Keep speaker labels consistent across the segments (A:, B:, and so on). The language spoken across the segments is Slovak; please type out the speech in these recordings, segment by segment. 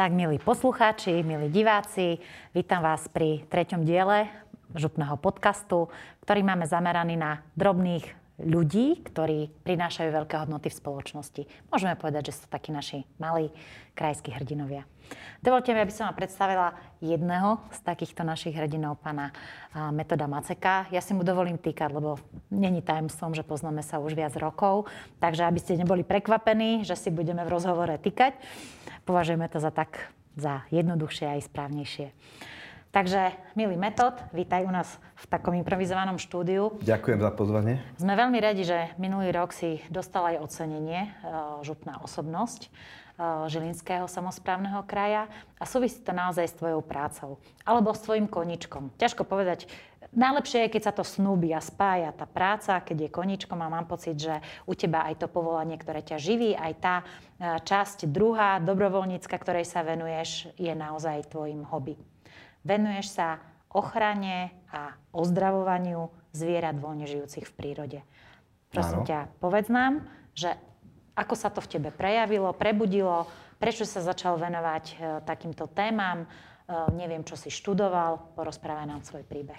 A: Tak, milí poslucháči, milí diváci, vítam vás pri 3. diele župného podcastu, ktorý máme zameraný na drobných ľudí, ktorí prinášajú veľké hodnoty v spoločnosti. Môžeme povedať, že sú takí naši malí krajskí hrdinovia. Dovoľte mi, aby som vám predstavila jedného z takýchto našich hrdinov, pána Metoda Maceka. Ja si mu dovolím týkať, lebo není tajomstvom, že poznáme sa už viac rokov, takže aby ste neboli prekvapení, že si budeme v rozhovore týkať, považujeme to za jednoduchšie a aj správnejšie. Takže, milý Metod, vítaj u nás v takom improvizovanom štúdiu.
B: Ďakujem za pozvanie.
A: Sme veľmi radi, že minulý rok si dostal aj ocenenie župná osobnosť Žilinského samosprávneho kraja a súvisí to naozaj s tvojou prácou alebo s tvojim koníčkom. Ťažko povedať, najlepšie je, keď sa to snúbi a spája tá práca, keď je koníčkom a mám pocit, že u teba aj to povolanie, ktoré ťa živí, aj tá časť druhá, dobrovoľnícka, ktorej sa venuješ, je naozaj tvojim hobby. Venuješ sa ochrane a ozdravovaniu zvierat voľne žijúcich v prírode. Prosím ťa, povedz nám, že ako sa to v tebe prejavilo, prebudilo, prečo sa začal venovať takýmto témam, neviem, čo si študoval, porozprávaj nám svoj príbeh.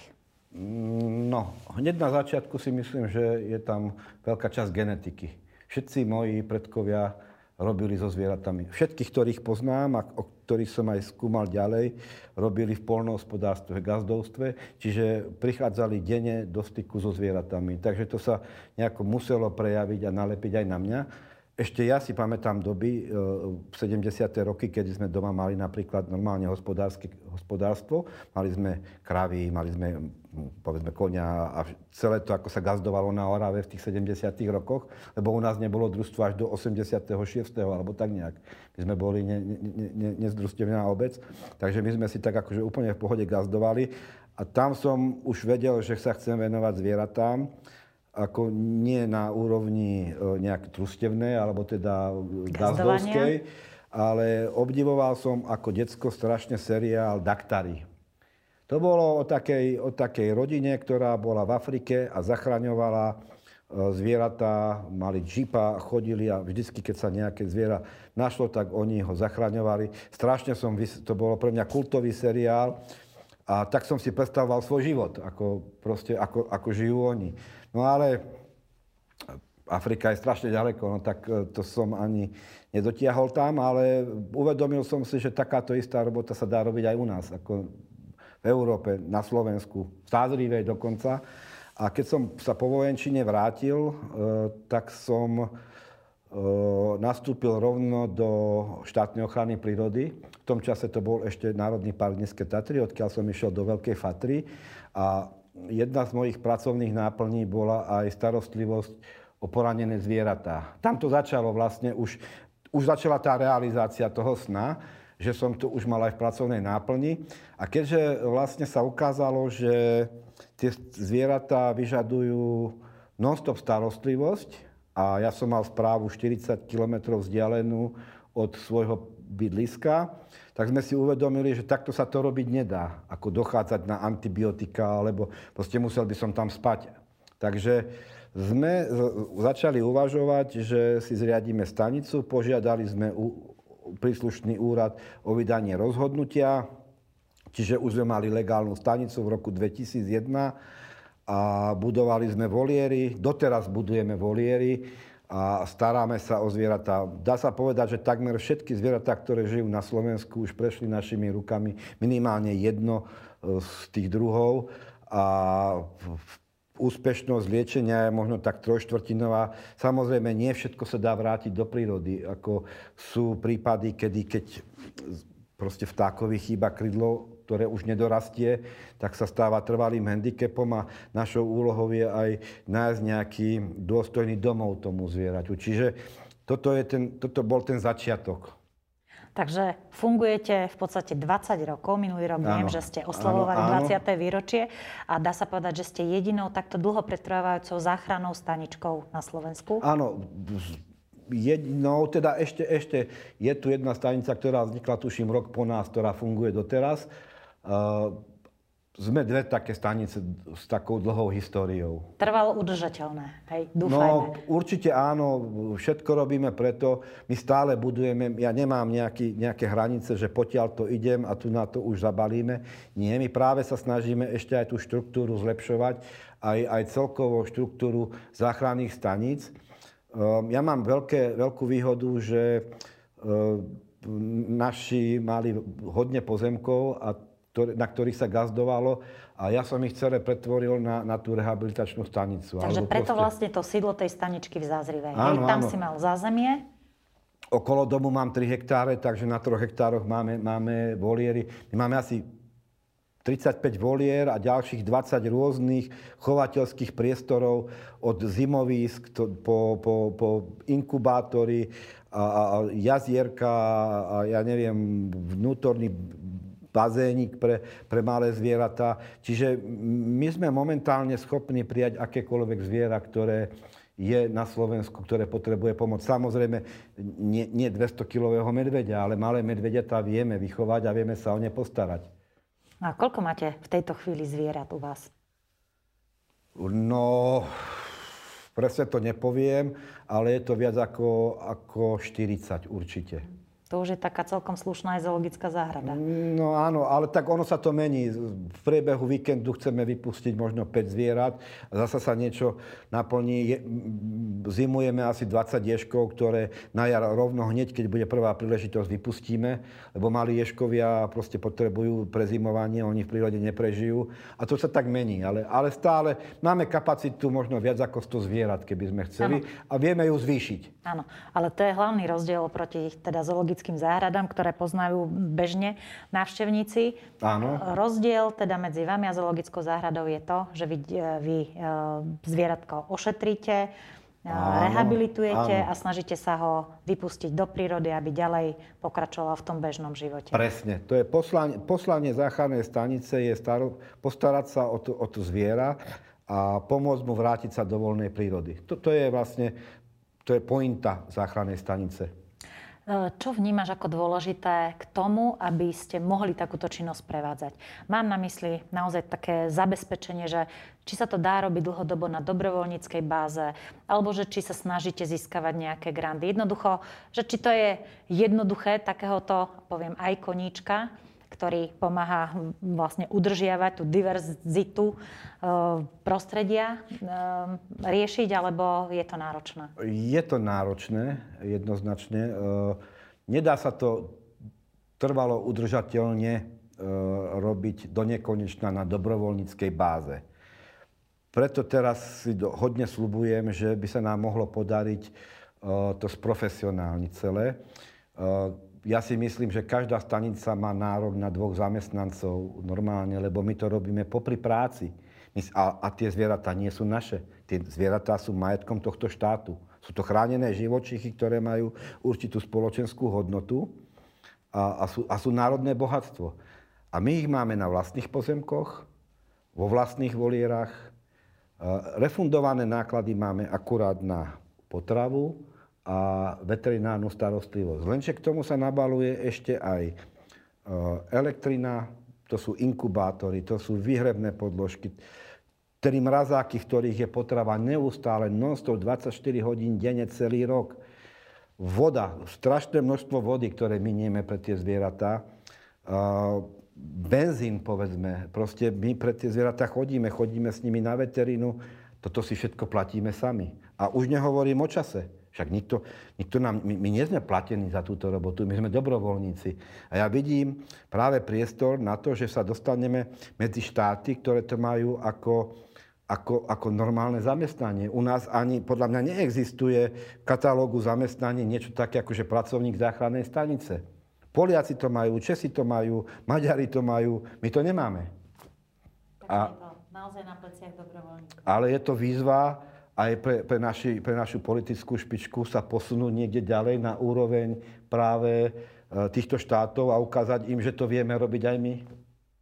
B: No, hneď na začiatku si myslím, že je tam veľká časť genetiky. Všetci moji predkovia robili so zvieratami. Všetkých, ktorých poznám a o ktorých som aj skúmal ďalej, robili v poľnohospodárstve, gazdovstve, čiže prichádzali denne do styku so zvieratami. Takže to sa nejako muselo prejaviť a nalepiť aj na mňa. Ešte ja si pamätám doby, 70. roky, keď sme doma mali napríklad normálne hospodárstvo. Mali sme kravy, mali sme, povedzme, koňa a celé to, ako sa gazdovalo na Orave v tých 70. rokoch, lebo u nás nebolo družstvo až do 86. alebo tak nejak. My sme boli nezdružstevná obec, takže my sme si tak akože úplne v pohode gazdovali. A tam som už vedel, že sa chcem venovať zvieratám, ako nie na úrovni nejak družstevnej, alebo teda gazdovskej, ale obdivoval som ako decko strašne seriál Daktari. To bolo o takej rodine, ktorá bola v Afrike a zachraňovala zvieratá, mali džipa, chodili a vždycky, keď sa nejaké zviera našlo, tak oni ho zachraňovali. Strašne to bolo pre mňa kultový seriál a tak som si predstavoval svoj život, ako žijú oni. No ale Afrika je strašne ďaleko, no tak to som ani nedotiahol tam, ale uvedomil som si, že takáto istá robota sa dá robiť aj u nás, ako v Európe, na Slovensku, v Sázrivej dokonca. A keď som sa po vojenčine vrátil, tak som nastúpil rovno do štátnej ochrany prírody. V tom čase to bol ešte Národný park Nízke Tatry, odkiaľ som išiel do Veľkej Fatry. A jedna z mojich pracovných náplní bola aj starostlivosť o poranené zvieratá. Tam to začalo vlastne, už začala tá realizácia toho sna, že som to už mal aj v pracovnej náplni. A keďže vlastne sa ukázalo, že tie zvieratá vyžadujú non-stop starostlivosť a ja som mal správu 40 km vzdialenú od svojho bydliska, tak sme si uvedomili, že takto sa to robiť nedá, ako dochádzať na antibiotika, alebo proste musel by som tam spať. Takže sme začali uvažovať, že si zriadíme stanicu, požiadali sme príslušný úrad o vydanie rozhodnutia, čiže už sme mali legálnu stanicu v roku 2001 a budovali sme voliéry, doteraz budujeme voliéry, a staráme sa o zvieratá. Dá sa povedať, že takmer všetky zvieratá, ktoré žijú na Slovensku, už prešli našimi rukami, minimálne jedno z tých druhov. A úspešnosť liečenia je možno tak trojštvrtinová. Samozrejme, nie všetko sa dá vrátiť do prírody. Ako sú prípady, keď proste vtákovi chýba krydlo, ktoré už nedorastie, tak sa stáva trvalým handicapom a našou úlohou je aj nájsť nejaký dôstojný domov tomu zvieraťu. Čiže toto bol ten začiatok.
A: Takže fungujete v podstate 20 rokov. Minulý rok viem, že ste oslavovali 20. výročie a dá sa povedať, že ste jedinou takto dlho pretrvávajúcou záchrannou staničkou na Slovensku.
B: Áno. Jedinou, teda ešte je tu jedna stanica, ktorá vznikla, tuším, rok po nás, ktorá funguje doteraz. sme dve také stanice s takou dlhou históriou.
A: Trvalo udržateľné, hej, dúfajme.
B: No, určite áno, všetko robíme preto. My stále budujeme, ja nemám nejaké hranice, že potiaľ to idem a tu na to už zabalíme. Nie, my práve sa snažíme ešte aj tú štruktúru zlepšovať, aj celkovú štruktúru záchranných staníc. Ja mám veľkú výhodu, že naši mali hodne pozemkov, na ktorých sa gazdovalo a ja som ich celé pretvoril na tú rehabilitačnú stanicu.
A: Takže preto vlastne to sídlo tej staničky v Zázrive. Áno, tam si mal zázemie.
B: Okolo domu mám 3 hektáre, takže na 3 hektároch máme voliery. My máme asi 35 volier a ďalších 20 rôznych chovateľských priestorov od zimovísk po inkubátory a jazierka a ja neviem, vnútorný bazénik pre malé zvieratá. Čiže my sme momentálne schopní prijať akékoľvek zviera, ktoré je na Slovensku, ktoré potrebuje pomoc. Samozrejme, nie 200-kilového medveďa, ale malé medveďatá vieme vychovať a vieme sa o ne postarať.
A: A koľko máte v tejto chvíli zvierat u vás?
B: No, presne to nepoviem, ale je to viac ako 40 určite.
A: To už je taká celkom slušná aj zoologická záhrada.
B: No áno, ale tak ono sa to mení. V priebehu víkendu chceme vypustiť možno 5 zvierat. Zasa sa niečo naplní. Zimujeme asi 20 ježkov, ktoré na jar rovno hneď, keď bude prvá príležitosť, vypustíme. Lebo malí ježkovia proste potrebujú prezimovanie, oni v prírode neprežijú. A to sa tak mení. Ale stále máme kapacitu možno viac ako 100 zvierat, keby sme chceli. Ano. A vieme ju zvýšiť.
A: Áno, ale to je hlavný rozdiel proti teda zoologickým záhradám, ktoré poznajú bežne návštevníci.
B: Áno.
A: Rozdiel teda medzi vami a zoologickou záhradou je to, že vy zvieratko ošetríte, rehabilitujete a snažíte sa ho vypustiť do prírody, aby ďalej pokračoval v tom bežnom živote.
B: Presne. To je poslanie záchrannej stanice je postarať sa o to zviera a pomôcť mu vrátiť sa do voľnej prírody. To je vlastne pointa záchrannej stanice.
A: Čo vnímaš ako dôležité k tomu, aby ste mohli takúto činnosť prevádzať? Mám na mysli naozaj také zabezpečenie, že či sa to dá robiť dlhodobo na dobrovoľníckej báze, alebo že či sa snažíte získavať nejaké granty. Jednoducho, že či to je jednoduché takéhoto, poviem, aj koníčka, ktorý pomáha vlastne udržiavať tú diverzitu prostredia, riešiť, alebo je to náročné? Je to náročné,
B: jednoznačne. Nedá sa to trvalo udržateľne robiť do nekonečna na dobrovoľníckej báze. Preto teraz si hodne sľubujem, že by sa nám mohlo podariť to sprofesionálniť celé. Ja si myslím, že každá stanica má nárok na 2 zamestnancov normálne, lebo my to robíme popri práci. A tie zvieratá nie sú naše. Tie zvieratá sú majetkom tohto štátu. Sú to chránené živočichy, ktoré majú určitú spoločenskú hodnotu a sú národné bohatstvo. A my ich máme na vlastných pozemkoch, vo vlastných volierách. Refundované náklady máme akurát na potravu a veterinárnu starostlivosť. Lenže k tomu sa nabaluje ešte aj elektrina, to sú inkubátory, to sú výhrebné podložky, 3 mrazáky, v ktorých je potrava neustále, non-stop, 24 hodín denne, celý rok. Voda, strašné množstvo vody, ktoré minieme pre tie zvieratá. Benzín, povedzme, proste my pre tie zvieratá chodíme s nimi na veterínu, toto si všetko platíme sami. A už nehovorím o čase. Však nikto nám, my nie sme platení za túto robotu, my sme dobrovoľníci. A ja vidím práve priestor na to, že sa dostaneme medzi štáty, ktoré to majú ako normálne zamestnanie. U nás ani, podľa mňa, neexistuje v katalógu zamestnanie niečo také, ako že pracovník záchrannej stanice. Poliaci to majú, Česi to majú, Maďari to majú, my to nemáme.
A: Takže je to naozaj na pleciach dobrovoľníkov.
B: Ale je to výzva aj pre našu politickú špičku sa posunúť niekde ďalej na úroveň práve týchto štátov a ukázať im, že to vieme robiť aj my.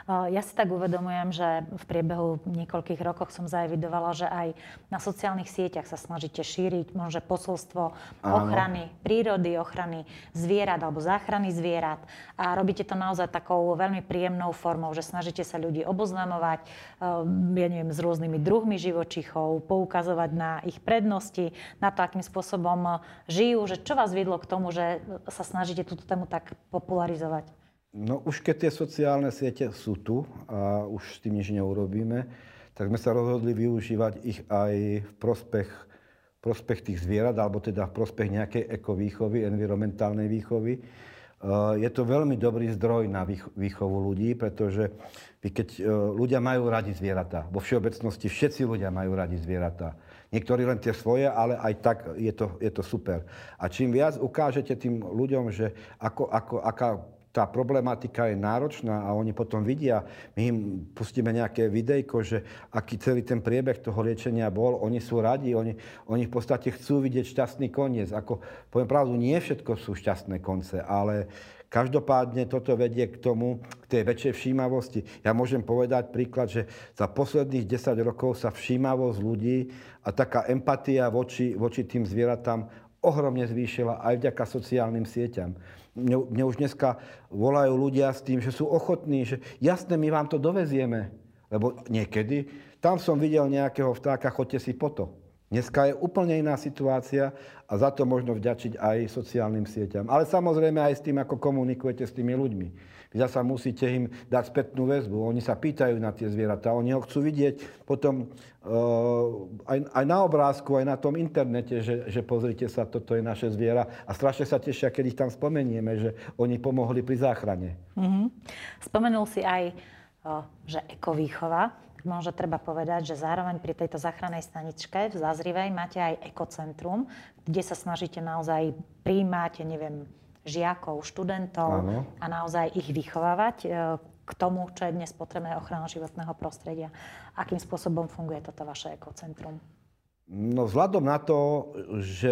A: Ja si tak uvedomujem, že v priebehu niekoľkých rokov som zaevidovala, že aj na sociálnych sieťach sa snažíte šíriť možno posolstvo ochrany prírody, ochrany zvierat alebo záchrany zvierat. A robíte to naozaj takou veľmi príjemnou formou, že snažíte sa ľudí oboznamovať, ja neviem, s rôznymi druhmi živočíchov, poukazovať na ich prednosti, na to, akým spôsobom žijú, že čo vás viedlo k tomu, že sa snažíte túto tému tak popularizovať?
B: No už keď tie sociálne siete sú tu a už s tým nič neurobíme, tak sme sa rozhodli využívať ich aj v prospech tých zvierat, alebo teda v prospech nejakej ekovýchovy, environmentálnej výchovy. Je to veľmi dobrý zdroj na výchovu ľudí, pretože keď ľudia majú radi zvieratá, vo všeobecnosti všetci ľudia majú radi zvieratá. Niektorí len tie svoje, ale aj tak je to super. A čím viac ukážete tým ľuďom, že aká tá problematika je náročná a oni potom vidia, my im pustíme nejaké videjko, že aký celý ten priebeh toho liečenia bol, oni sú radi, oni v podstate chcú vidieť šťastný koniec. Ako, poviem pravdu, nie všetko sú šťastné konce, ale každopádne toto vedie k tomu, k tej väčšej všímavosti. Ja môžem povedať príklad, že za posledných 10 rokov sa všímavosť ľudí a taká empatia voči tým zvieratám ohromne zvýšila aj vďaka sociálnym sieťam. Mne už dneska volajú ľudia s tým, že sú ochotní, že jasné, my vám to dovezieme. Lebo niekedy, tam som videl nejakého vtáka, choďte si po to. Dneska je úplne iná situácia a za to možno vďačiť aj sociálnym sieťam. Ale samozrejme aj s tým, ako komunikujete s tými ľuďmi. Vy zasa musíte im dať spätnú väzbu. Oni sa pýtajú na tie zvieratá, oni ho chcú vidieť potom aj na obrázku, aj na tom internete, že pozrite sa, toto je naše zviera. A strašne sa tešia, keď ich tam spomenieme, že oni pomohli pri záchrane.
A: Spomenul si aj, že ekovýchova. Možno treba povedať, že zároveň pri tejto záchrannej staničke v Zázrivej máte aj ekocentrum, kde sa snažíte naozaj prijímať, neviem, žiakov, študentov a naozaj ich vychovávať k tomu, čo je dnes potrebné ochrana životného prostredia. Akým spôsobom funguje toto vaše ekocentrum?
B: No vzhľadom na to, že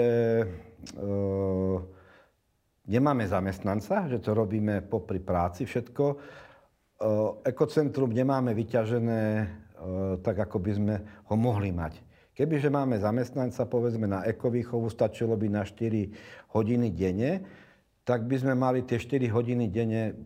B: nemáme zamestnanca, že to robíme popri práci všetko, ekocentrum nemáme vyťažené tak, ako by sme ho mohli mať. Kebyže máme zamestnanca, povedzme na ekovýchovu, stačilo by na 4 hodiny denne, tak by sme mali tie 4 hodiny denne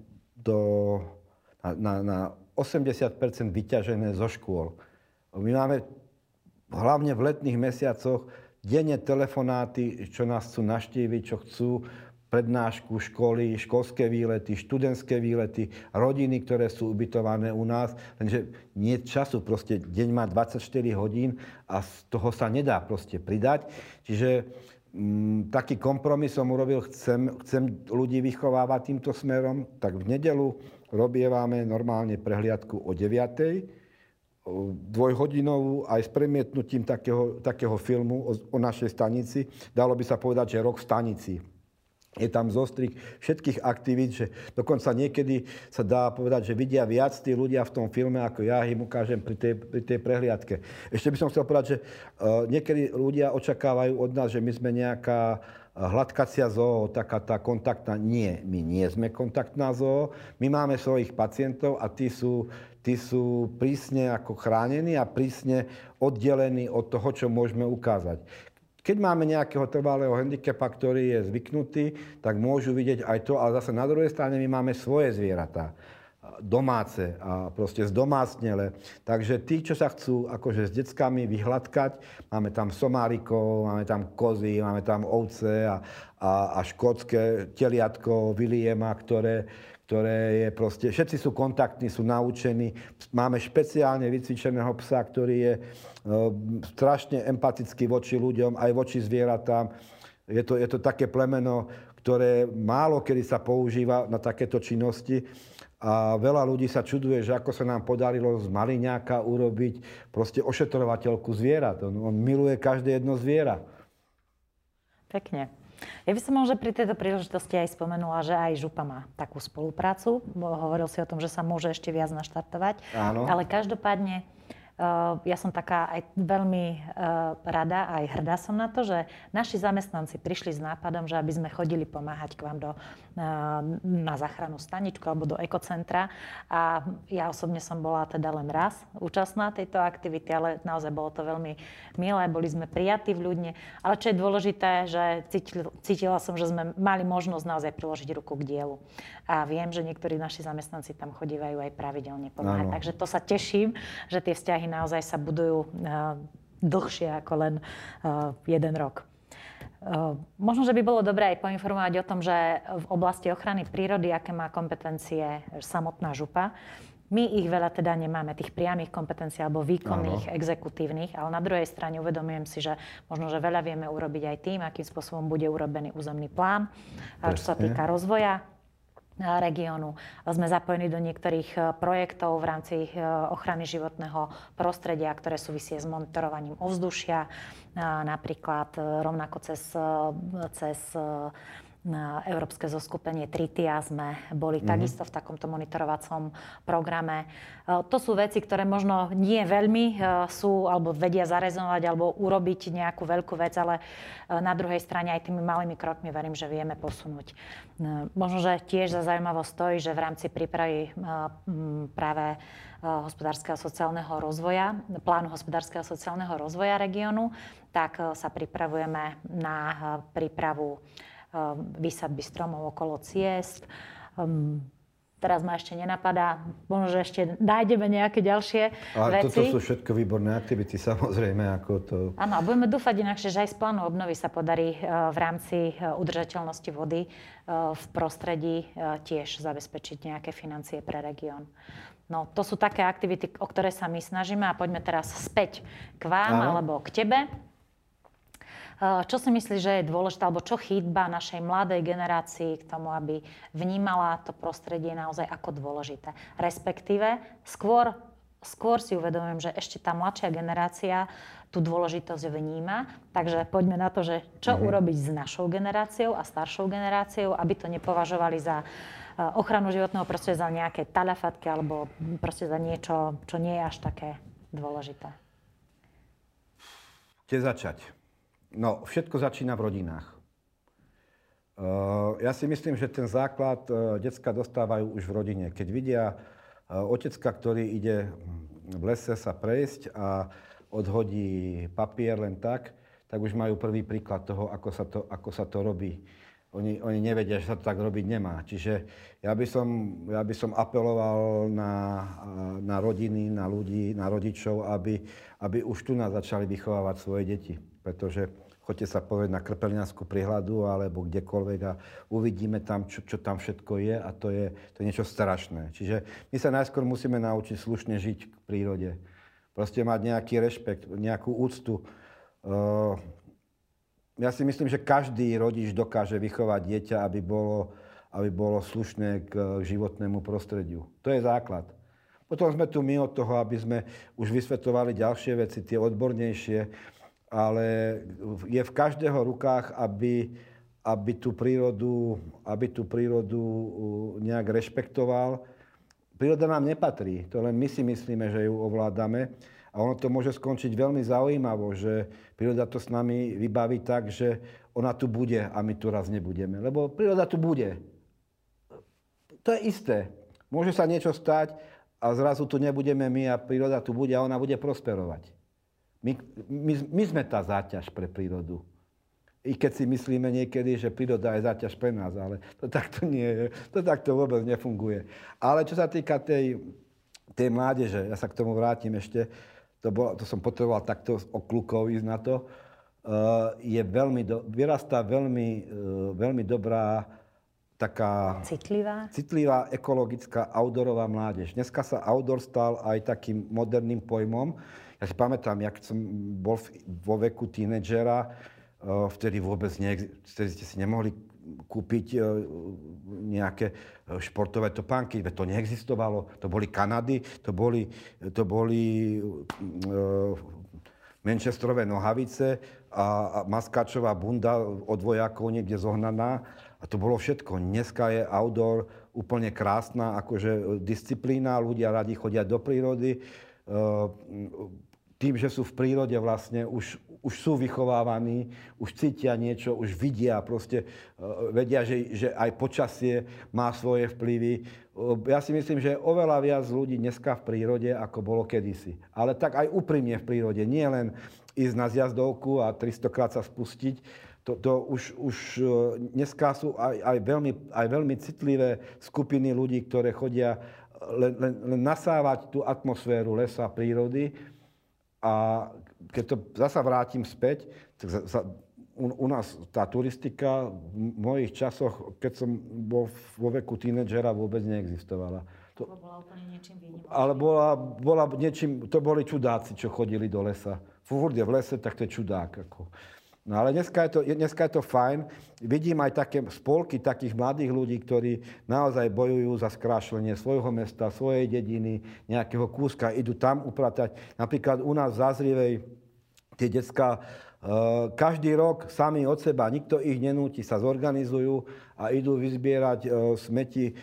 B: na 80% vyťažené zo škôl. My máme hlavne v letných mesiacoch denne telefonáty, čo nás chcú navštíviť, čo chcú prednášku, školy, školské výlety, študentské výlety, rodiny, ktoré sú ubytované u nás, lenže nie času, proste deň má 24 hodín a z toho sa nedá proste pridať. Čiže taký kompromis som urobil, chcem ľudí vychovávať týmto smerom, tak v nedeľu robievame normálne prehliadku o 9:00, dvojhodinovú, aj s premietnutím takého filmu o našej stanici. Dalo by sa povedať, že rok v stanici. Je tam zostrih všetkých aktivít, že dokonca niekedy sa dá povedať, že vidia viac tí ľudia v tom filme, ako ja im ukážem pri tej prehliadke. Ešte by som chcel povedať, že niekedy ľudia očakávajú od nás, že my sme nejaká hladkacia zoo, taká tá kontaktná. Nie, my nie sme kontaktná zoo. My máme svojich pacientov a tí sú prísne ako chránení a prísne oddelení od toho, čo môžeme ukázať. Keď máme nejakého trvalého handicapa, ktorý je zvyknutý, tak môžu vidieť aj to, ale zase na druhej strane my máme svoje zvieratá, domáce a proste zdomácnele. Takže tí, čo sa chcú akože s deckami vyhladkať, máme tam somárikov, máme tam kozy, máme tam ovce a škótske teliatko Williama, ktoré je proste, všetci sú kontaktní, sú naučení. Máme špeciálne vycvičeného psa, ktorý je strašne empatický voči ľuďom, aj voči zvieratám. Je to také plemeno, ktoré málo kedy sa používa na takéto činnosti. A veľa ľudí sa čuduje, že ako sa nám podarilo z maliňáka urobiť proste ošetrovateľku zvierat. On miluje každé jedno zviera.
A: Pekne. Ja by som možno pri tejto príležitosti aj spomenula, že aj župa má takú spoluprácu. Hovoril si o tom, že sa môže ešte viac naštartovať.
B: Áno.
A: Ale každopádne Ja som taká aj veľmi rada, aj hrdá som na to, že naši zamestnanci prišli s nápadom, že aby sme chodili pomáhať k vám na záchrannú staničku alebo do ekocentra. A ja osobne som bola teda len raz účastná tejto aktivity, ale naozaj bolo to veľmi milé, boli sme prijatí v ľudne. Ale čo je dôležité, že cítila som, že sme mali možnosť naozaj priložiť ruku k dielu. A viem, že niektorí naši zamestnanci tam chodívajú aj pravidelne pomáhať.
B: Áno.
A: Takže to sa teším, že tie vzťahy naozaj sa budujú dlhšie ako len 1 rok. Možno, že by bolo dobré aj poinformovať o tom, že v oblasti ochrany prírody, aké má kompetencie samotná župa. My ich veľa teda nemáme, tých priamých kompetencií alebo výkonných, exekutívnych, ale na druhej strane uvedomujem si, že možno, že veľa vieme urobiť aj tým, akým spôsobom bude urobený územný plán, čo sa týka rozvoja regiónu. Sme zapojení do niektorých projektov v rámci ochrany životného prostredia, ktoré súvisie s monitorovaním ovzdušia, napríklad rovnako cez Európske zoskupenie Tritia sme boli takisto v takomto monitorovacom programe. To sú veci, ktoré možno nie veľmi sú, alebo vedia zarezonovať, alebo urobiť nejakú veľkú vec, ale na druhej strane aj tými malými krokmi verím, že vieme posunúť. Možno, že tiež za zaujímavosť stojí, že v rámci prípravy práve hospodárskeho a sociálneho rozvoja, plánu hospodárskeho a sociálneho rozvoja regiónu, tak sa pripravujeme na prípravu výsadby stromov okolo ciest. Teraz ma ešte nenapadá, možno, že ešte nájdeme nejaké ďalšie veci.
B: Toto sú všetko výborné aktivity, samozrejme, ako to...
A: Áno, a budeme dúfať inakšie, že aj z plánu obnovy sa podarí v rámci udržateľnosti vody v prostredí tiež zabezpečiť nejaké financie pre región. No, to sú také aktivity, o ktoré sa my snažíme a poďme teraz späť k vám alebo k tebe. Čo si myslíš, že je dôležité, alebo čo chýba našej mladej generácii k tomu, aby vnímala to prostredie naozaj ako dôležité? Respektíve, skôr si uvedomujem, že ešte tá mladšia generácia tú dôležitosť vníma. Takže poďme na to, že čo urobiť s našou generáciou a staršou generáciou, aby to nepovažovali za ochranu životného prostredia, za nejaké talafatky alebo proste za niečo, čo nie je až také dôležité.
B: Kde začať? No, všetko začína v rodinách. Ja si myslím, že ten základ decká dostávajú už v rodine. Keď vidia otecka, ktorý ide v lese sa prejsť a odhodí papier len tak už majú prvý príklad toho, ako sa to robí. Oni nevedia, že sa to tak robiť nemá. Čiže ja by som apeloval na rodiny, na ľudí, na rodičov, aby už tu nás začali vychovávať svoje deti. Pretože choďte sa povedať na Krpeliňanskú prihľadu alebo kdekoľvek a uvidíme tam, čo tam všetko je a to je niečo strašné. Čiže my sa najskôr musíme naučiť slušne žiť k prírode. Proste mať nejaký rešpekt, nejakú úctu. Ja si myslím, že každý rodič dokáže vychovať dieťa, aby bolo slušné k životnému prostrediu. To je základ. Potom sme tu my od toho, aby sme už vysvetovali ďalšie veci, tie odbornejšie, ale je v každého rukách, aby tú prírodu nejak rešpektoval. Príroda nám nepatrí, to len my si myslíme, že ju ovládame. A ono to môže skončiť veľmi zaujímavo, že príroda to s nami vybaví tak, že ona tu bude a my tu raz nebudeme. Lebo príroda tu bude. To je isté. Môže sa niečo stať a zrazu tu nebudeme my a príroda tu bude a ona bude prosperovať. My sme tá záťaž pre prírodu. I keď si myslíme niekedy, že príroda je záťaž pre nás, ale to takto nie je. To takto vôbec nefunguje. Ale čo sa týka tej mládeže, ja sa k tomu vrátim ešte, to som potreboval takto okľukov ísť na to, vyrastá veľmi dobrá, taká citlivá, ekologická outdoorová mládež. Dneska sa outdoor stal aj takým moderným pojmom. Ja si pamätám, jak som bol vo veku tínedžera, vtedy vôbec vtedy ste si nemohli kúpiť nejaké športové topánky, veď to neexistovalo. To boli Kanady, to boli manchesterové nohavice a maskáčová bunda od vojakov niekde zohnaná. A to bolo všetko. Dneska je outdoor úplne krásna akože disciplína, ľudia radi chodia do prírody. tým, že sú v prírode vlastne, už sú vychovávaní, už cítia niečo, už vidia, proste vedia, že aj počasie má svoje vplyvy. Ja si myslím, že je oveľa viac ľudí dneska v prírode, ako bolo kedysi. Ale tak aj úprimne v prírode, nie len ísť na zjazdovku a 300-krát sa spustiť. To už dneska sú aj veľmi citlivé skupiny ľudí, ktoré chodia len nasávať tú atmosféru lesa, prírody. A keď to zasa vrátim späť, tak u nás tá turistika v mojich časoch, keď som bol vo veku tínedžera, vôbec neexistovala.
A: Bola úplne niečím výnimočným.
B: Ale bola niečím, to boli čudáci, čo chodili do lesa. Furt je v lese, tak to je čudák. No ale dneska je to fajn. Vidím aj také spolky takých mladých ľudí, ktorí naozaj bojujú za skrášlenie svojho mesta, svojej dediny, nejakého kúska, idú tam upratať. Napríklad u nás v Zázrivej tie decká každý rok sami od seba, nikto ich nenúti, sa zorganizujú a idú vyzbierať smeti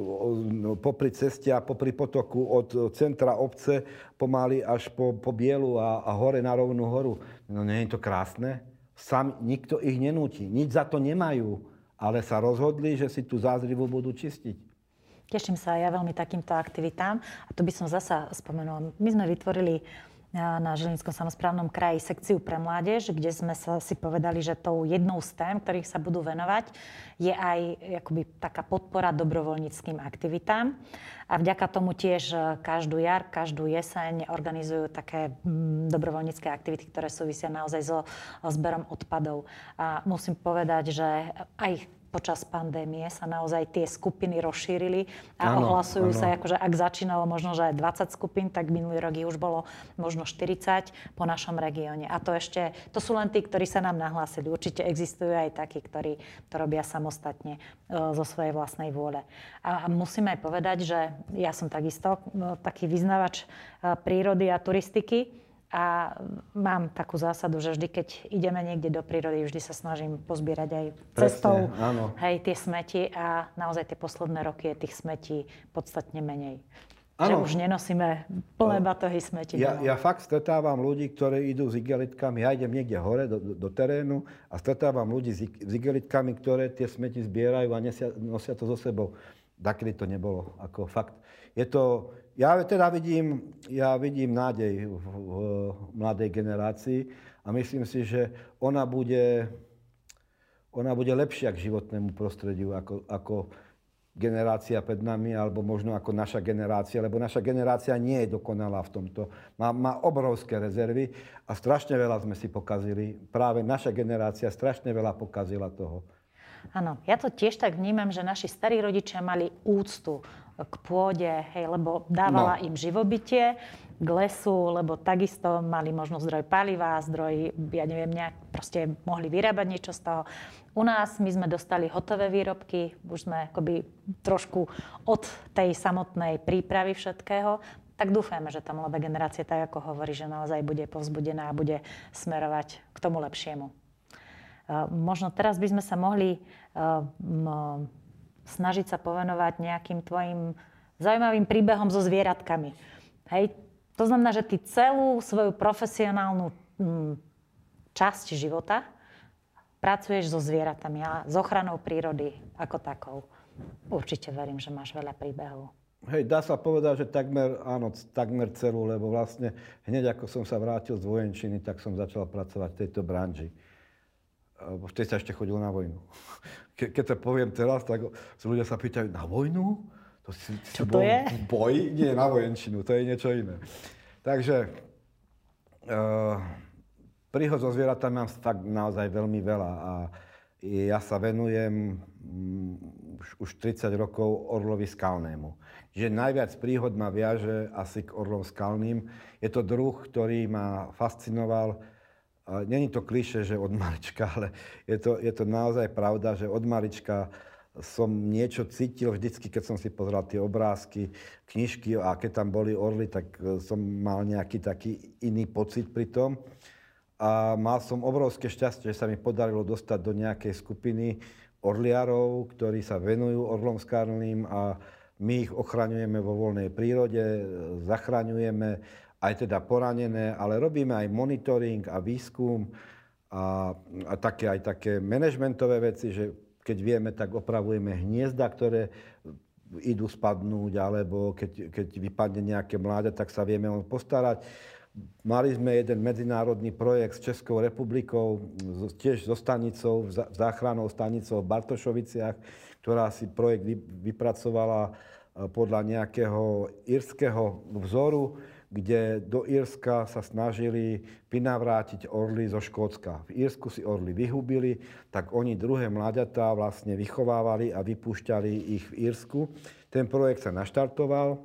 B: popri ceste a popri potoku od centra obce pomaly až po Bielu a hore na Rovnú horu. No nie je to krásne? Nikto ich nenúti, nič za to nemajú, ale sa rozhodli, že si tú Zázrivu budú čistiť.
A: Teším sa aj ja veľmi takýmto aktivitám. A to by som zasa spomenula. My sme vytvorili na Žilinskom samosprávnom kraji sekciu pre mládež, kde sme si povedali, že tou jednou z tém, ktorých sa budú venovať, je aj akoby taká podpora dobrovoľníckym aktivitám. A vďaka tomu tiež každú jar, každú jeseň organizujú také dobrovoľnícke aktivity, ktoré súvisia naozaj so zberom odpadov. A musím povedať, že aj počas pandémie sa naozaj tie skupiny rozšírili a ohlasujú sa, akože ak začínalo možno, že 20 skupín, tak minulý rok ich už bolo možno 40 po našom regióne. A to sú len tí, ktorí sa nám nahlásili. Určite existujú aj takí, ktorí to robia samostatne zo svojej vlastnej vôle. A musím aj povedať, že ja som takisto taký vyznavač prírody a turistiky. A mám takú zásadu, že vždy, keď ideme niekde do prírody, vždy sa snažím pozbierať aj cestou tie smeti a naozaj tie posledné roky je tých smetí podstatne menej. Že už nenosíme plné batohy smetí.
B: Ja fakt stretávam ľudí, ktorí idú s igelitkami. Ja idem niekde hore do terénu a stretávam ľudí s igelitkami, ktoré tie smeti zbierajú a nosia to so sebou. Takedy to nebolo. Ako fakt. Ja vidím nádej v mladej generácii a myslím si, že ona bude lepšia k životnému prostrediu ako generácia pred nami, alebo možno ako naša generácia, lebo naša generácia nie je dokonalá v tomto. Má obrovské rezervy a strašne veľa sme si pokazili. Práve naša generácia strašne veľa pokazila toho.
A: Áno, ja to tiež tak vnímam, že naši starí rodičia mali úctu k pôde, lebo dávala im živobytie, k lesu, lebo takisto mali možno zdroj paliva, proste mohli vyrábať niečo z toho. U nás my sme dostali hotové výrobky, už sme akoby trošku od tej samotnej prípravy všetkého, tak dúfajme, že tá mladá generácia, tak ako hovorí, že naozaj bude povzbudená a bude smerovať k tomu lepšiemu. Možno teraz by sme sa mohli snažiť sa povenovať nejakým tvojim zaujímavým príbehom so zvieratkami. Hej, to znamená, že ty celú svoju profesionálnu časť života pracuješ so zvieratami a s ochranou prírody ako takou. Určite verím, že máš veľa príbehov.
B: Hej, dá sa povedať, že takmer celú, lebo vlastne hneď ako som sa vrátil z vojenčiny, tak som začal pracovať v tejto branži. Vtedy sa ešte chodil na vojnu. Keď to poviem teraz, tak ľudia sa pýtajú, na vojnu?
A: Čo to je?
B: Boj? Nie, na vojenčinu, to je niečo iné. Takže príhod so zvieratami mám fakt naozaj veľmi veľa a ja sa venujem už 30 rokov orlovi skalnému. Že najviac príhod ma viaže asi k orlom skalným. Je to druh, ktorý ma fascinoval. Není to klišé, že od malička, ale je to naozaj pravda, že od malička som niečo cítil vždycky, keď som si pozeral tie obrázky, knižky a keď tam boli orly, tak som mal nejaký taký iný pocit pri tom. A mal som obrovské šťastie, že sa mi podarilo dostať do nejakej skupiny orliarov, ktorí sa venujú orlom skalným a my ich ochraňujeme vo voľnej prírode, zachraňujeme aj teda poranené, ale robíme aj monitoring a výskum a aj také manažmentové veci, že keď vieme, tak opravujeme hniezda, ktoré idú spadnúť, alebo keď vypadne nejaké mláďa, tak sa vieme o postarať. Mali sme jeden medzinárodný projekt s Českou republikou, tiež so stanicou, záchrannou stanicou v Bartošoviciach, ktorá si projekt vypracovala podľa nejakého írskeho vzoru, kde do Írska sa snažili prinavrátiť orly zo Škótska. V Írsku si orly vyhubili, tak oni druhé mláďatá vlastne vychovávali a vypúšťali ich v Írsku. Ten projekt sa naštartoval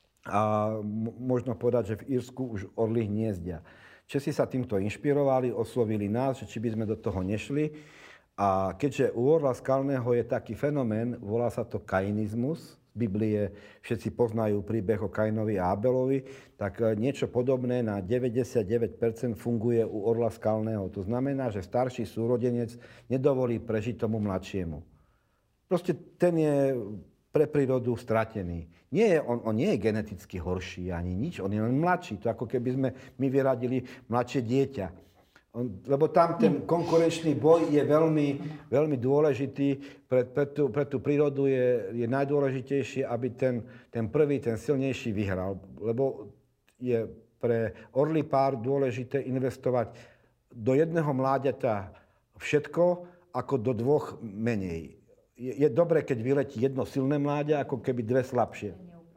B: a možno povedať, že v Írsku už orly hniezdia. Česi sa týmto inšpirovali, oslovili nás, že či by sme do toho nešli. A keďže u orla skalného je taký fenomén, volá sa to kainizmus, z Biblie všetci poznajú príbeh o Kainovi a Abelovi, tak niečo podobné na 99% funguje u orla skalného. To znamená, že starší súrodenec nedovolí prežiť tomu mladšiemu. Proste ten je pre prírodu stratený. On nie je geneticky horší ani nič, on je len mladší. To ako keby sme my vyradili mladšie dieťa. Lebo tam ten konkurenčný boj je veľmi, veľmi dôležitý. Pre tú prírodu je najdôležitejšie, aby ten prvý, ten silnejší vyhral. Lebo je pre orlí pár dôležité investovať do jedného mláďata všetko, ako do dvoch menej. Je dobré, keď vyletí jedno silné mláďa, ako keby dve slabšie.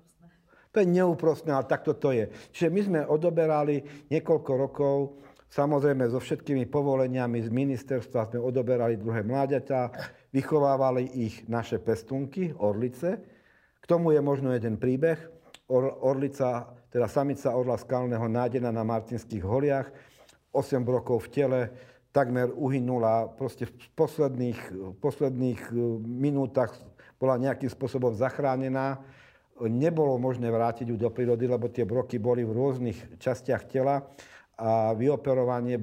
B: To je neúprosné, ale takto to je. Čiže my sme odoberali niekoľko rokov. Samozrejme, so všetkými povoleniami z ministerstva sme odoberali druhé mláďatá, vychovávali ich naše pestunky, orlice. K tomu je možno jeden príbeh. Orlica, teda samica orla skalného nájdená na Martinských holiach, 8 rokov v tele, takmer uhynula, proste v posledných minútach bola nejakým spôsobom zachránená. Nebolo možné vrátiť ju do prírody, lebo tie broky boli v rôznych častiach tela. A vyoperovanie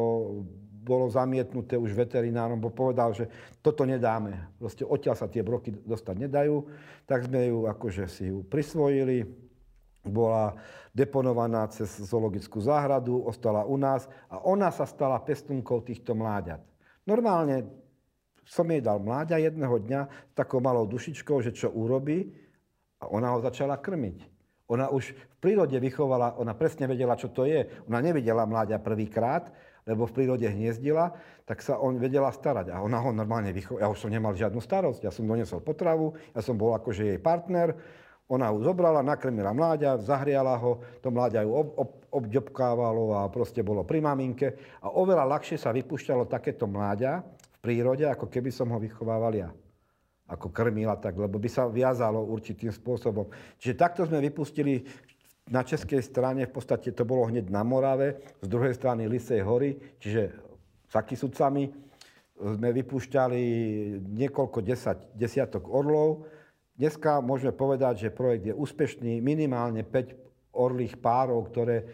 B: bolo zamietnuté už veterinárom, bo povedal, že toto nedáme. Proste odtiaľ sa tie broky dostať nedajú. Tak sme ju akože si ju prisvojili. Bola deponovaná cez zoologickú záhradu, ostala u nás a ona sa stala pestunkou týchto mláďat. Normálne som jej dal mláďa jedného dňa s takou malou dušičkou, že čo urobí, a ona ho začala krmiť. Ona už v prírode vychovala, ona presne vedela, čo to je. Ona nevidela mláďa prvýkrát, lebo v prírode hniezdila, tak sa on vedela starať. A ona ho normálne vychovala. Ja už som nemal žiadnu starosť. Ja som doniesol potravu, ja som bol akože jej partner. Ona ho zobrala, nakrmila mláďa, zahriala ho, to mláďa ju obďobkávalo a proste bolo pri maminke. A oveľa ľahšie sa vypúšťalo takéto mláďa v prírode, ako keby som ho vychovával ja. Ako krmila tak, lebo by sa viazalo určitým spôsobom. Čiže takto sme vypustili na českej strane, v podstate to bolo hneď na Morave, z druhej strany Lisej hory, čiže za Kysucami sme vypúšťali niekoľko desiatok orlov. Dneska môžeme povedať, že projekt je úspešný, minimálne 5 orlých párov, ktoré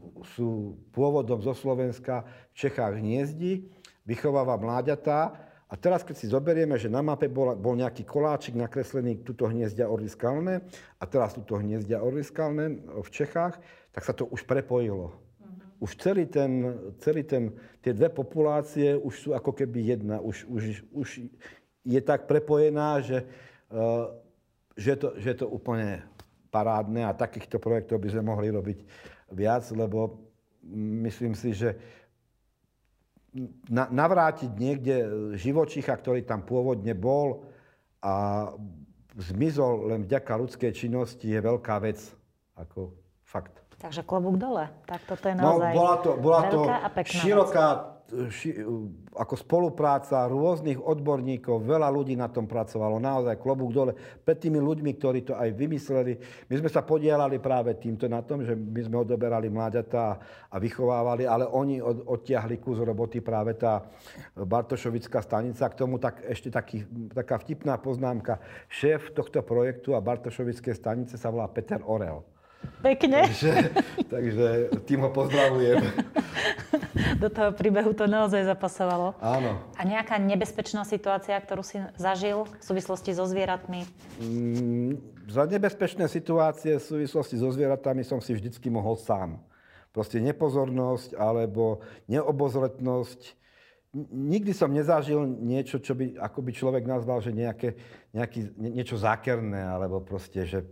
B: sú pôvodom zo Slovenska, v Čechách hniezdi, vychováva mláďatá. A teraz, keď si zoberieme, že na mape bol nejaký koláčik nakreslený, tuto hniezdia orly skalné a teraz tuto hniezdia orly skalné v Čechách, tak sa to už prepojilo. Už tie dve populácie už sú ako keby jedna. Už je tak prepojená, že je to úplne parádne a takýchto projektov by sme mohli robiť viac, lebo myslím si, že navrátiť niekde živočícha, ktorý tam pôvodne bol a zmizol len vďaka ľudskej činnosti, je veľká vec. Ako fakt.
A: Takže klobúk dole. Tak toto je naozaj
B: bola to
A: veľká a pekná
B: široká ako spolupráca rôznych odborníkov, veľa ľudí na tom pracovalo, naozaj klobúk dole. Pred tými ľuďmi, ktorí to aj vymysleli, my sme sa podielali práve týmto na tom, že my sme odoberali mláďatá a vychovávali, ale oni odtiahli kus roboty, práve tá Bartošovická stanica. K tomu ešte taká vtipná poznámka. Šéf tohto projektu a Bartošovickej stanice sa volá Peter Orel.
A: Pekne.
B: Takže tým ho pozdravujem.
A: Do toho príbehu to naozaj zapasovalo.
B: Áno.
A: A nejaká nebezpečná situácia, ktorú si zažil v súvislosti so zvieratmi?
B: za nebezpečné situácie v súvislosti so zvieratami som si vždycky mohol sám. Proste nepozornosť alebo neobozretnosť. Nikdy som nezažil niečo, čo by akoby človek nazval, že niečo zákerné, alebo proste, že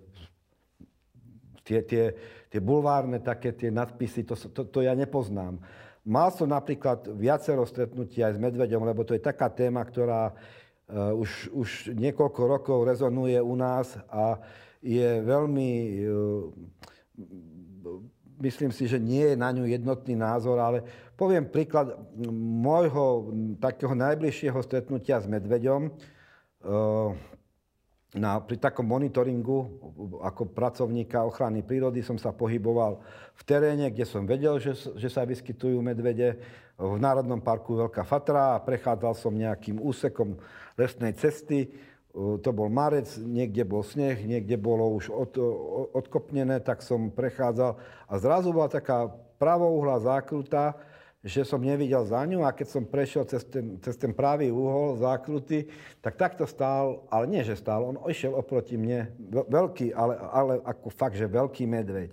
B: tie bulvárne také tie nadpisy, to ja nepoznám. Mal som napríklad viacero stretnutí aj s medveďom, lebo to je taká téma, ktorá už niekoľko rokov rezonuje u nás a je veľmi, myslím si, že nie je na ňu jednotný názor, ale poviem príklad môjho takého najbližšieho stretnutia s medveďom. Pri takom monitoringu ako pracovníka ochrany prírody som sa pohyboval v teréne, kde som vedel, že sa vyskytujú medvede. V Národnom parku Veľká Fatra a prechádzal som nejakým úsekom lesnej cesty. To bol marec, niekde bol sneh, niekde bolo už odkopnené, tak som prechádzal. A zrazu bola taká pravouhlá zákruta, že som nevidel za ňu a keď som prešiel cez ten pravý úhol zákruty, tak takto stál, ale nie, že stál, on išiel oproti mne, veľký, ale ako fakt, že veľký medveď.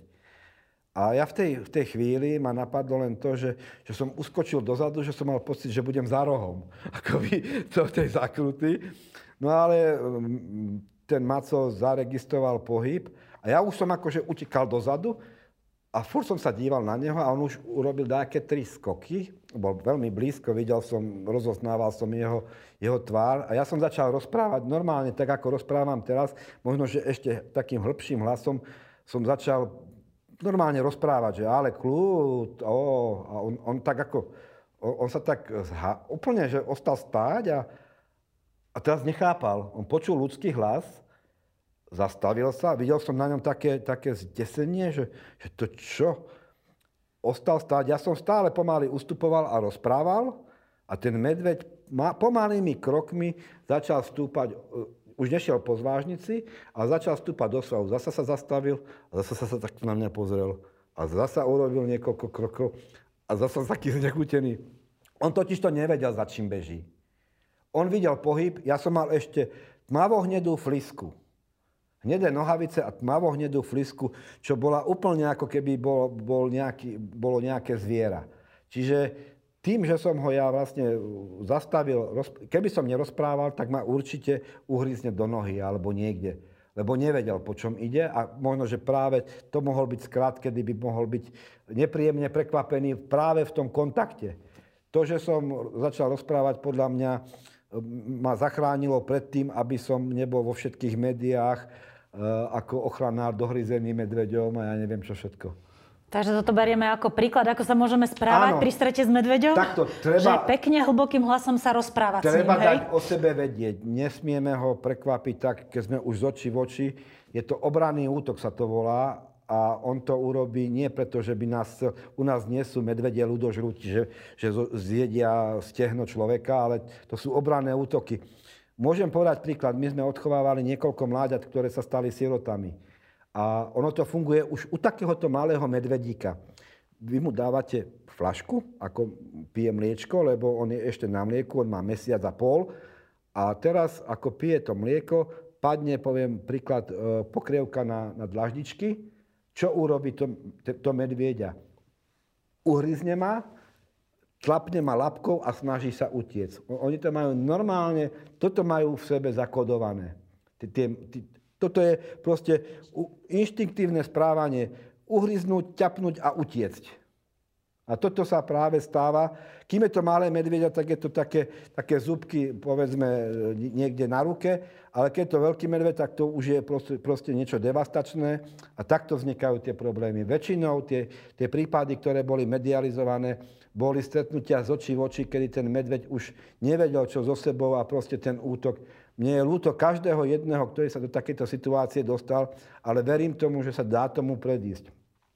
B: A ja v tej chvíli ma napadlo len to, že som uskočil dozadu, že som mal pocit, že budem za rohom, akoby tej zákruty. No ale ten maco zaregistroval pohyb a ja už som akože utekal dozadu a furt som sa díval na neho a on už urobil nejaké 3 skoky. Bol veľmi blízko, rozoznával som jeho tvár a ja som začal rozprávať normálne, tak ako rozprávam teraz, možno, že ešte takým hĺbším hlasom som začal normálne rozprávať, že ale kľud, a on tak ako, on sa tak úplne, že ostal stáť a teraz nechápal. On počul ľudský hlas, zastavil sa, videl som na ňom také zdesenie, že to čo? Ostal stáť, ja som stále pomaly ustupoval a rozprával a ten medveď pomalými krokmi začal stúpať, už nešiel po zvážnici, ale začal stúpať do svahu. Zasa sa zastavil a zasa sa takto na mňa pozrel. A zasa urobil niekoľko krokov a zasa taký znechutený. On totiž to nevedel, za čím beží. On videl pohyb, ja som mal ešte tmavohnedú flisku. Hnedé nohavice a tmavohnedú flisku, čo bola úplne ako keby bolo nejaké zviera. Čiže tým, že som ho ja vlastne zastavil, keby som nerozprával, tak ma určite uhryzne do nohy alebo niekde. Lebo nevedel, po čom ide a možno, že práve to mohol byť skrát, kedy by mohol byť nepríjemne prekvapený práve v tom kontakte. To, že som začal rozprávať, podľa mňa ma zachránilo pred tým, aby som nebol vo všetkých médiách ako ochranár dohryzený medveďom a ja neviem čo všetko.
A: Takže toto berieme ako príklad, ako sa môžeme správať pri strete s medveďom?
B: Takto,
A: že pekne hlbokým hlasom sa rozprávať s ním,
B: treba dať o sebe vedieť. Nesmieme ho prekvapiť tak, keď sme už z očí v oči. Je to obranný útok, sa to volá. A on to urobí nie preto, že by u nás nie sú medvedie ľudožrúti, že zjedia stehno človeka, ale to sú obranné útoky. Môžem povedať príklad. My sme odchovávali niekoľko mláďat, ktoré sa stali sirotami. A ono to funguje už u takéhoto malého medvedíka. Vy mu dávate fľašku, ako pije mliečko, lebo on je ešte na mlieku, on má mesiac a pol. A teraz, ako pije to mlieko, padne, poviem príklad, pokrievka na dlaždičky. Čo urobí to medvieďa? Uhryzne ma, tlapne ma labkou a snaží sa utiec. Oni to majú normálne, toto majú v sebe zakodované. Toto je proste inštinktívne správanie. Uhryznúť, ťapnúť a utiecť. A toto sa práve stáva. Kým je to malé medvieďa, tak je to také zúbky, povedzme, niekde na ruke, ale keď je to veľký medveď, tak to už je proste niečo devastačné a takto vznikajú tie problémy. Väčšinou tie prípady, ktoré boli medializované, boli stretnutia z očí v oči, kedy ten medveď už nevedel, čo so sebou a proste ten útok. Mne je ľúto každého jedného, ktorý sa do takejto situácie dostal, ale verím tomu, že sa dá tomu predísť.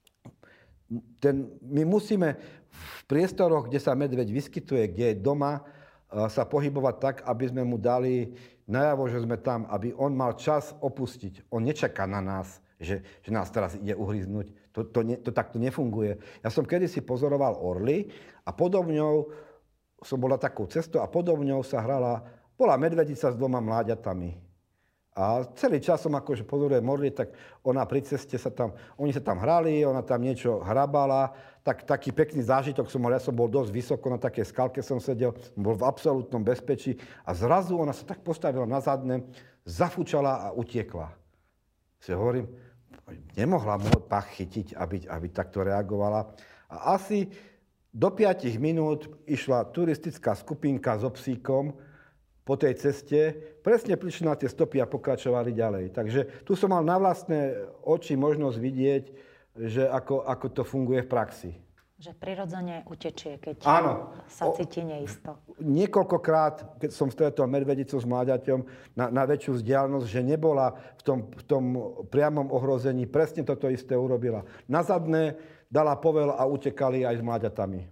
B: My musíme v priestoroch, kde sa medveď vyskytuje, kde je doma, sa pohybovať tak, aby sme mu dali najavo, že sme tam, aby on mal čas opustiť. On nečaká na nás, že nás teraz ide uhryznúť. To takto nefunguje. Ja som kedysi pozoroval orly a podobňou som bola takou cestou a podobňou sa bola medvedica s 2 mláďatami. A celý čas som akože pozorujem modliť, tak ona pri ceste oni sa tam hrali, ona tam niečo hrabala, taký pekný zážitok som mal, ja som bol dosť vysoko, na takej skalke som sedel, bol v absolútnom bezpečí a zrazu ona sa tak postavila na zadné, zafúčala a utiekla. Si hovorím, nemohla môj pach chytiť, aby takto reagovala. A asi do 5 minút išla turistická skupinka so psíkom po tej ceste, presne prišli na tie stopy a pokračovali ďalej. Takže tu som mal na vlastné oči možnosť vidieť, že ako to funguje v praxi.
A: Že prirodzene utečie, keď sa cíti neisto.
B: Niekoľkokrát, keď som stretol medvedicu s mláďaťom na väčšiu vzdialenosť, že nebola v tom priamom ohrození, presne toto isté urobila. Na zadné dala povel a utekali aj s mláďatami.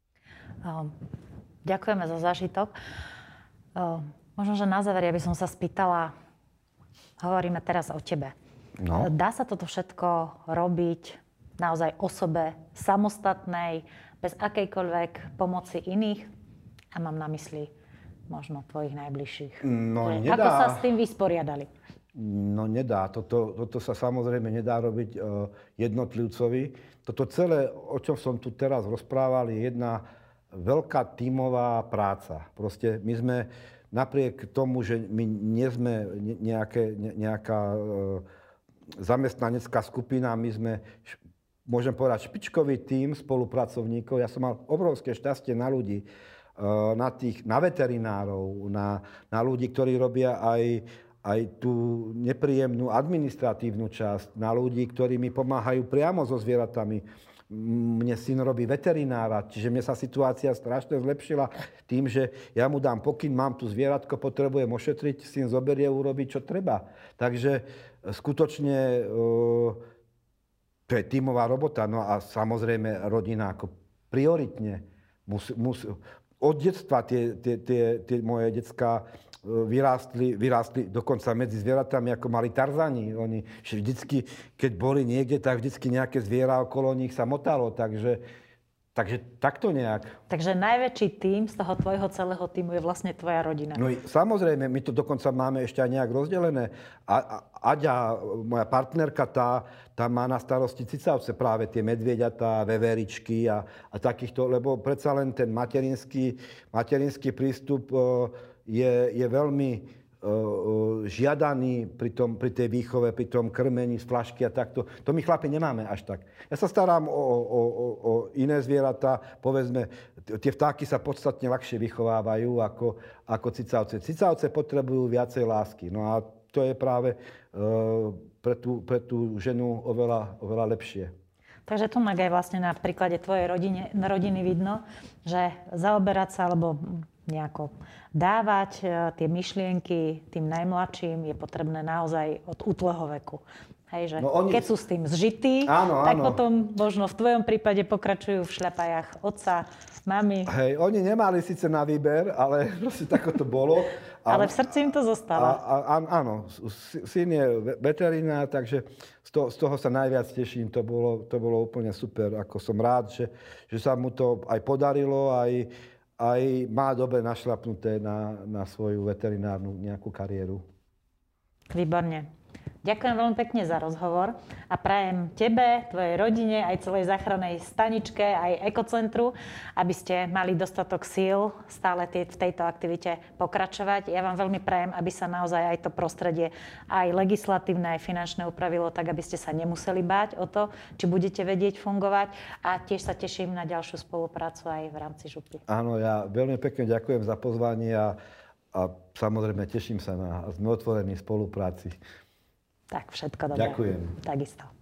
A: Ďakujeme za zážitok. Možno, že na záver, ja by som sa spýtala, hovoríme teraz o tebe.
B: No.
A: Dá sa toto všetko robiť naozaj osobe samostatnej, bez akejkoľvek pomoci iných? A mám na mysli možno tvojich najbližších.
B: No, nedá.
A: Ako sa s tým vysporiadali?
B: No nedá. Toto sa samozrejme nedá robiť jednotlivcovi. Toto celé, o čom som tu teraz rozprával, je jedna veľká tímová práca. Proste my sme, napriek tomu, že my nie sme nejaká zamestnanecká skupina, my sme, môžem povedať, špičkový tím spolupracovníkov. Ja som mal obrovské šťastie na ľudí, na veterinárov, na ľudí, ktorí robia aj tú nepríjemnú administratívnu časť, na ľudí, ktorí mi pomáhajú priamo so zvieratami. Mne syn robí veterinára, čiže mne sa situácia strašne zlepšila tým, že ja mu dám pokyn, mám tu zvieratko, potrebujem ošetriť, syn zoberie, urobí, čo treba. Takže skutočne to je tímová robota. No a samozrejme rodina ako prioritne. Od detstva tie moje decká vyrástli dokonca medzi zvieratami, ako mali Tarzani. Oni vždycky, keď boli niekde, tak vždycky nejaké zviera okolo nich sa motalo. Takže takto nejak.
A: Takže najväčší tím z toho tvojho celého tímu je vlastne tvoja rodina.
B: No samozrejme, my to dokonca máme ešte aj nejak rozdelené. Aďa, moja partnerka, tá má na starosti cicavce, práve tie medvieďatá, veveričky a takýchto, lebo predsa len ten materinský prístup je veľmi žiadaný pri tej výchove, pri tom krmení z fľašky a takto. To my chlapi nemáme až tak. Ja sa starám o iné zvieratá, povedzme, tie vtáky sa podstatne ľahšie vychovávajú ako cicavce. Cicavce potrebujú viacej lásky. No a to je práve pre tú ženu oveľa lepšie.
A: Takže to aj vlastne na príklade tvojej rodiny vidno, že zaoberať sa alebo nejako dávať tie myšlienky tým najmladším je potrebné naozaj od útleho veku. Hej, že keď sú s tým zžití, tak potom možno v tvojom prípade pokračujú v šľapajách otca, mami.
B: Hej, oni nemali síce na výber, ale proste tako to bolo.
A: Ale v srdci im to zostáva.
B: Áno, syn je veterinár, takže z toho sa najviac teším. To bolo úplne super. Ako som rád, že sa mu to aj podarilo, aj má dobre našľapnuté na svoju veterinárnu nejakú kariéru.
A: Výborne. Ďakujem veľmi pekne za rozhovor a prajem tebe, tvojej rodine, aj celej záchrannej staničke, aj ekocentru, aby ste mali dostatok síl stále v tejto aktivite pokračovať. Ja vám veľmi prajem, aby sa naozaj aj to prostredie, aj legislatívne, aj finančné upravilo, tak aby ste sa nemuseli báť o to, či budete vedieť fungovať. A tiež sa teším na ďalšiu spoluprácu aj v rámci župy.
B: Áno, ja veľmi pekne ďakujem za pozvanie a samozrejme teším sa sme otvorení v spolupráci.
A: Tak, všetko dobré.
B: Ďakujem.
A: Takisto.